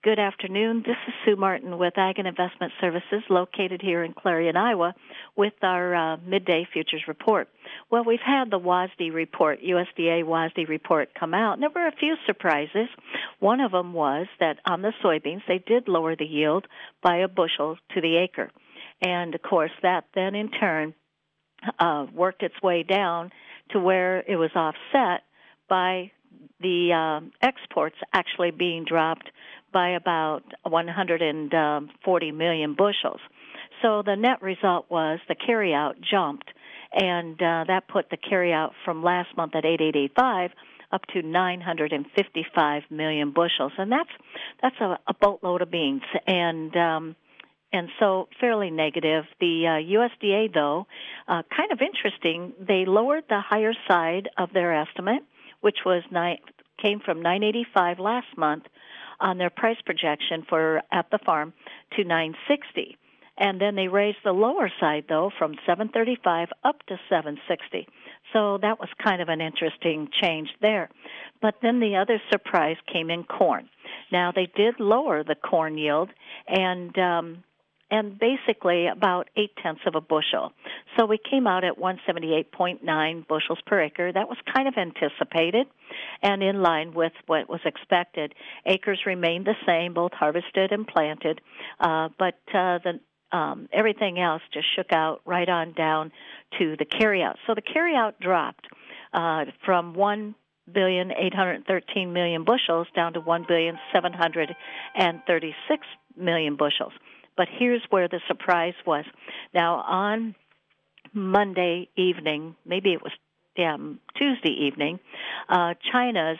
Good afternoon. This is Sue Martin with Ag and Investment Services located here in Clarion, Iowa, with our midday futures report. Well, we've had the WASDE report, USDA WASDE report, come out, and there were a few surprises. One of them was that on the soybeans, they did lower the yield by a bushel to the acre. And, of course, that then in turn worked its way down to where it was offset by the exports actually being dropped by about 140 million bushels. So the net result was the carryout jumped, and that put the carryout from last month at 8885 up to 955 million bushels, and that's a boatload of beans, and so fairly negative. The USDA, though, kind of interesting. They lowered the higher side of their estimate, which was came from 985 last month on their price projection for at the farm to 960. And then they raised the lower side, though, from 735 up to 760. So that was kind of an interesting change there. But then the other surprise came in corn. Now, they did lower the corn yield, and basically about 0.8 of a bushel. So we came out at 178.9 bushels per acre. That was kind of anticipated and in line with what was expected. Acres remained the same, both harvested and planted, but everything else just shook out right on down to the carryout. So the carryout dropped from 1,813,000,000 bushels down to 1,736,000,000 bushels. But here's where the surprise was. Now, on Monday evening, maybe it was Tuesday evening, China's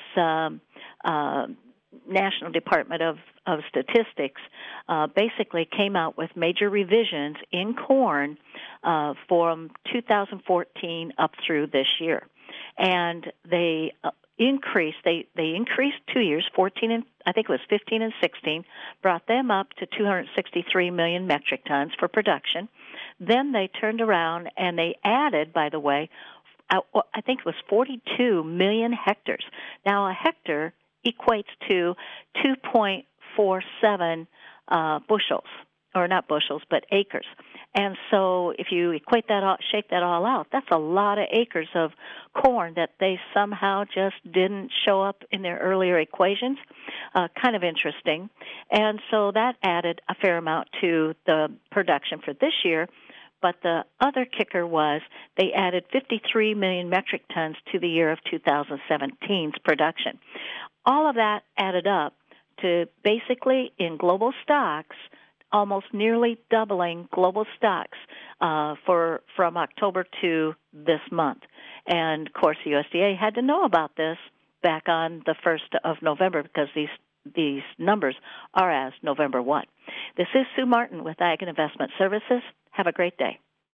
National Department of Statistics basically came out with major revisions in corn from 2014 up through this year. And they increased 2 years, 14 and I think it was 15 and 16, brought them up to 263 million metric tons for production. Then they turned around and they added, by the way, I think it was 42 million hectares. Now, a hectare equates to 2.47 bushels, or not bushels, but acres. And so if you equate that all, shake that all out, that's a lot of acres of corn that they somehow just didn't show up in their earlier equations. Kind of interesting. And so that added a fair amount to the production for this year. But the other kicker was they added 53 million metric tons to the year of 2017's production. All of that added up to basically in global stocks, almost nearly doubling global stocks from October to this month. And, of course, the USDA had to know about this back on the 1st of November because these numbers are as November 1. This is Sue Martin with Ag and Investment Services. Have a great day.